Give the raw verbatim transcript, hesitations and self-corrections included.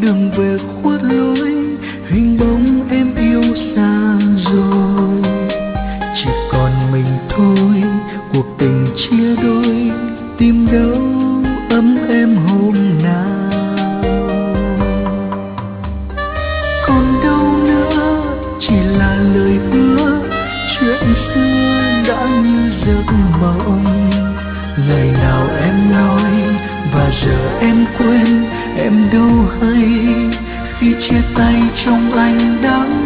đừng về khuất lối, hình bóng em yêu xa rồi. Chỉ còn mình thôi, cuộc tình chia đôi, tìm đâu ấm em hôm nào. Còn đâu nữa, chỉ là lời hứa, chuyện xưa đã như giấc mộng. Ngày nào em nói và giờ em quên, em đâu hay khi chia tay trong anh đắng